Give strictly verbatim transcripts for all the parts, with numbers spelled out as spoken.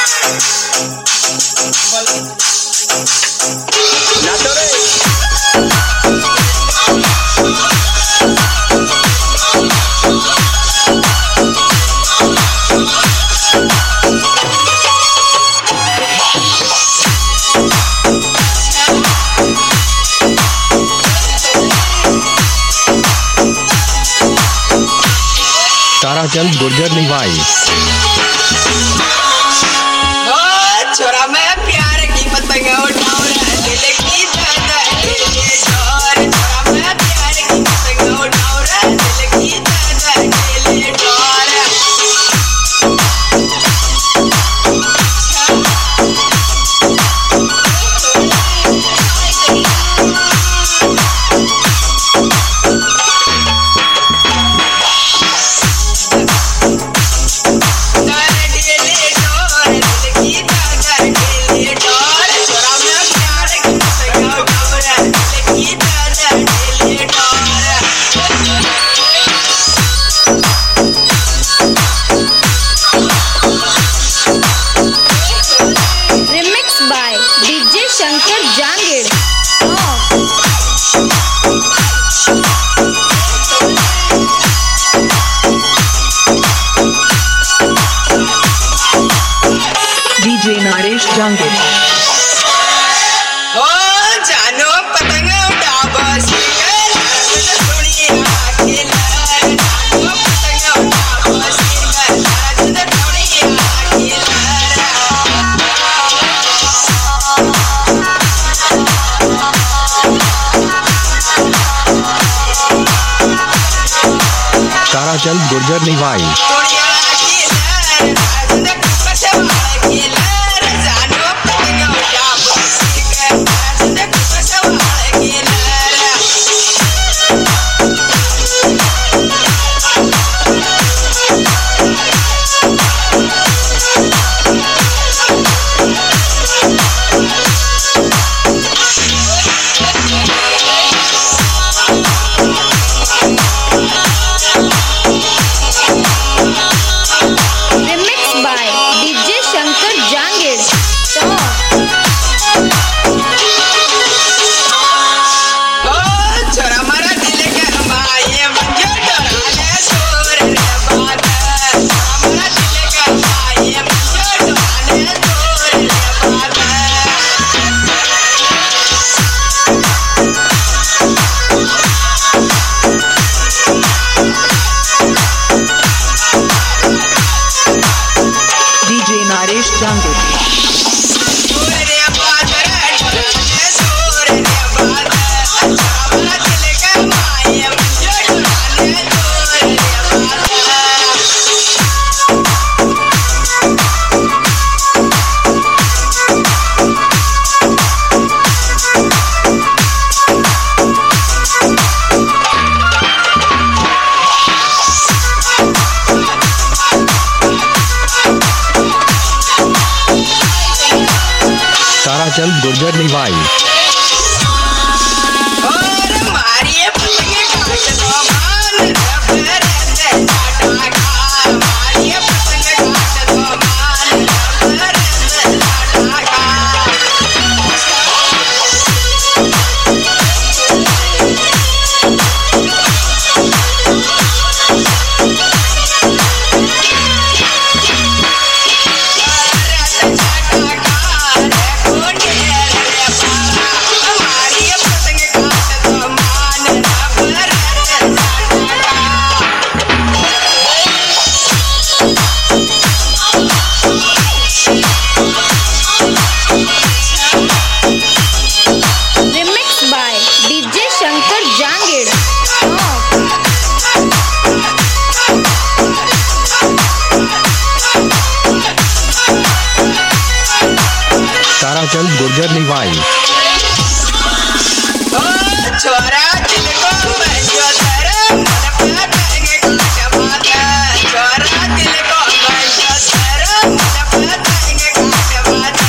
ताराचंद गुर्जर निभाई। छोरा मैं प्यार की पतंग उठाऊं रे दिल की दर्द के लिए डोर। छोरा मैं प्यार की पतंग उठाऊं रे दिल की दर्द के लिए डोर। डीजे नरेश जांगीर। ओ जानो पतंग उड़ा बस सुनिए अकेला। जानो पतंग उड़ा बस सुनिए अकेला। ताराचंद गुर्जर निभाई। डीजे नरेश जांगीर। ताराचंद गुर्जर निभाई। ताराचंद गुर्जर निभाई। छोरा दिल को बंजो सर मन पतंग काट माता। छोरा दिल को बंजो सर मन पतंग काट माता।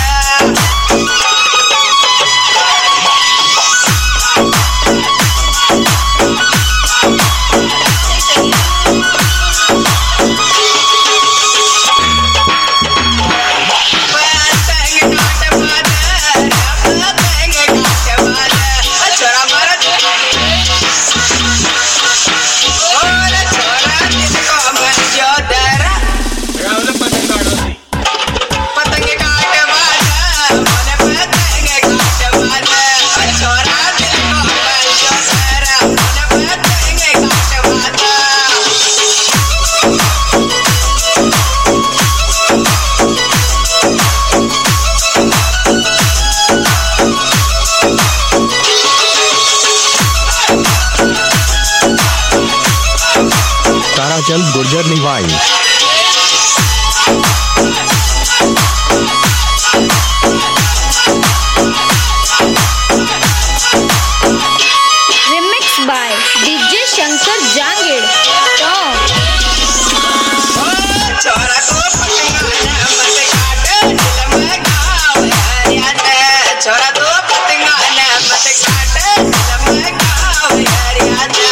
गुर्जर निवाई। Remixed by D J Shankar Jangir. Song. छोरा को पतंगा मत काट दिल में घाव हरिया दे छोरा को पतंगा मत काट दिल में घाव हरिया दे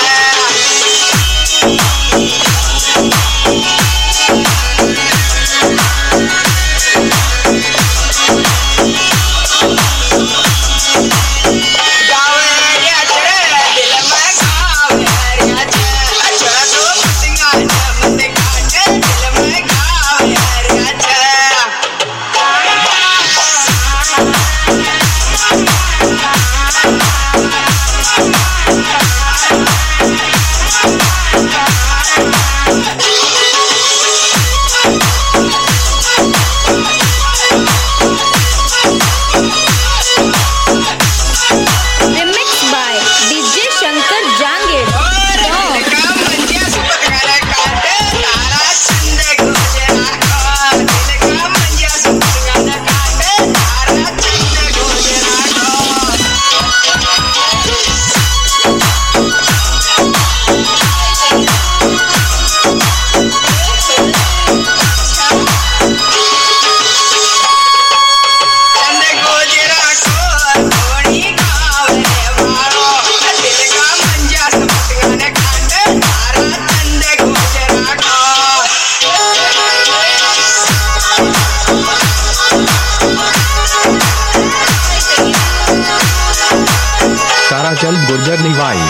घाव हरिया दे दिल में घाव हरिया दे छोरा को पतंगा मत काट दिल में घाव हरिया दे Remixed by D J Shankar Jangir. Song. Tarachand Gurjar निवाई।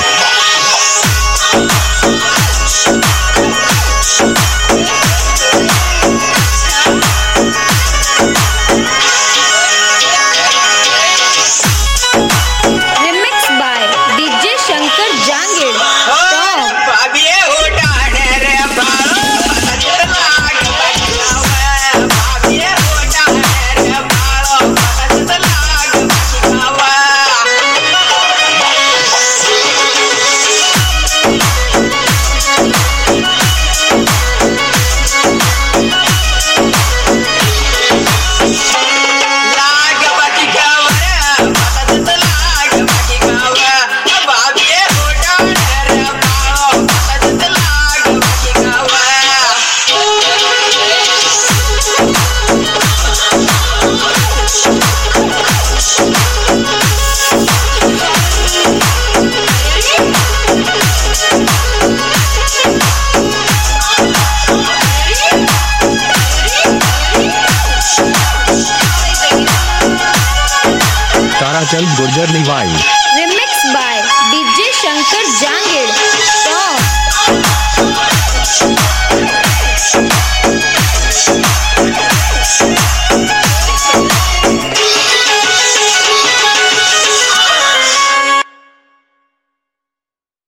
Remixed by D J Shankar Jangir. Song. Tarachand Gurjar निवाई। Remixed by D J Shankar Jangir.